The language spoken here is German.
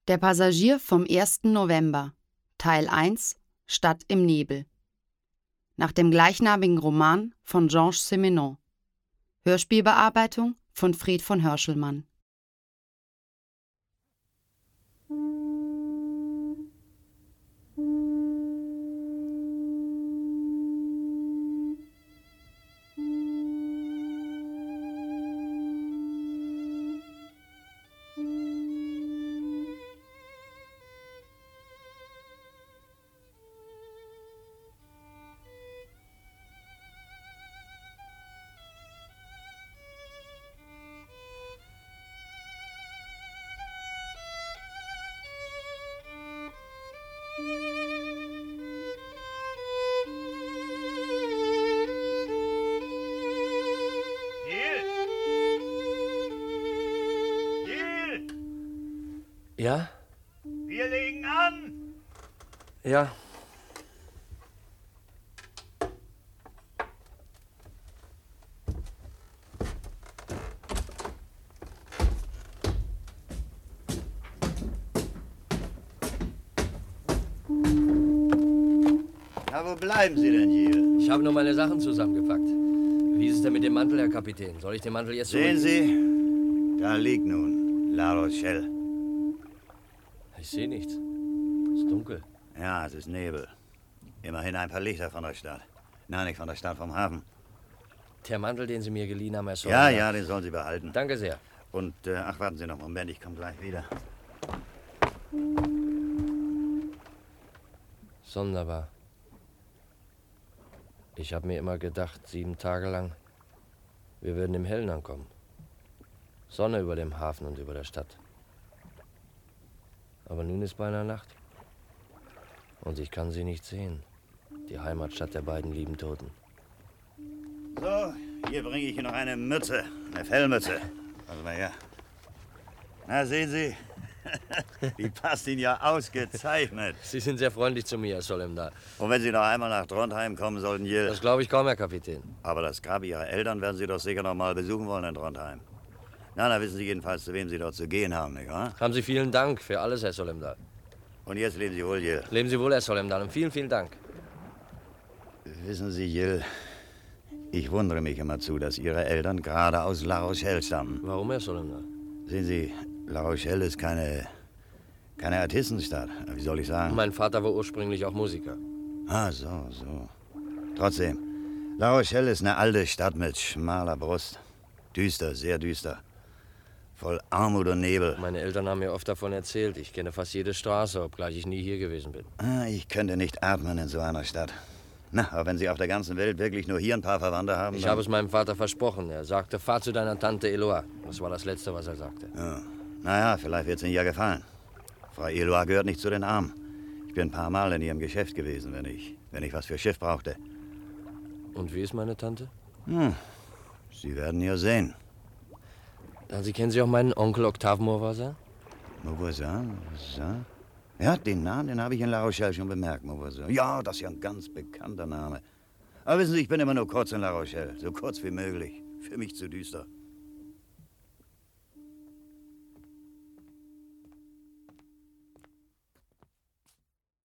Der Passagier vom 1. November, Teil 1, Stadt im Nebel. Nach dem gleichnamigen Roman von Georges Simenon. Hörspielbearbeitung von Fried von Hörschelmann. Ja? Wir legen an! Ja. Na, wo bleiben Sie denn hier? Ich habe nur meine Sachen zusammengepackt. Wie ist es denn mit dem Mantel, Herr Kapitän? Soll ich den Mantel jetzt Sehen Sie, da liegt nun La Rochelle. Ich sehe nichts. Es ist dunkel. Ja, es ist Nebel. Immerhin ein paar Lichter von der Stadt. Nein, nicht von der Stadt, vom Hafen. Der Mantel, den Sie mir geliehen haben, Herr Soll. Ja, den sollen Sie behalten. Danke sehr. Und, warten Sie noch einen Moment, ich komme gleich wieder. Sonderbar. Ich habe mir immer gedacht, 7 Tage lang, wir würden im Hellen ankommen. Sonne über dem Hafen und über der Stadt. Aber nun ist beinahe Nacht. Und ich kann sie nicht sehen. Die Heimatstadt der beiden lieben Toten. So, hier bringe ich Ihnen noch eine Mütze. Eine Fellmütze. Also mal her. Na, sehen Sie, die passt Ihnen ja ausgezeichnet. Sie sind sehr freundlich zu mir, Herr Solemdal. Und wenn Sie noch einmal nach Trondheim kommen sollten, Jill. Das glaube ich kaum, Herr Kapitän. Aber das Grab Ihrer Eltern werden Sie doch sicher noch mal besuchen wollen in Trondheim. Na, wissen Sie jedenfalls, zu wem Sie dort zu gehen haben, nicht wahr? Haben Sie vielen Dank für alles, Herr Solemdal. Und jetzt leben Sie wohl, Jill. Leben Sie wohl, Herr Solemdal, und vielen, vielen Dank. Wissen Sie, Jill, ich wundere mich immer zu, dass Ihre Eltern gerade aus La Rochelle stammen. Warum, Herr Solemdal? Sehen Sie, La Rochelle ist keine Artistenstadt, wie soll ich sagen? Mein Vater war ursprünglich auch Musiker. Ah, so. Trotzdem, La Rochelle ist eine alte Stadt mit schmaler Brust. Düster, sehr düster. Voll Armut und Nebel. Meine Eltern haben mir oft davon erzählt. Ich kenne fast jede Straße, obgleich ich nie hier gewesen bin. Ich könnte nicht atmen in so einer Stadt. Na, aber wenn Sie auf der ganzen Welt wirklich nur hier ein paar Verwandte haben, Ich habe es meinem Vater versprochen. Er sagte, fahr zu deiner Tante Eloa. Das war das Letzte, was er sagte. Ja. Naja, vielleicht wird es Ihnen ja gefallen. Frau Eloa gehört nicht zu den Armen. Ich bin ein paar Mal in ihrem Geschäft gewesen, wenn ich was für Schiff brauchte. Und wie ist meine Tante? Sie werden ja sehen. Sie kennen Sie auch meinen Onkel Octave Mauvoisin? Mauvoisin? Ja, den Namen, den habe ich in La Rochelle schon bemerkt, Mauvoisin. Ja, das ist ja ein ganz bekannter Name. Aber wissen Sie, ich bin immer nur kurz in La Rochelle. So kurz wie möglich. Für mich zu düster.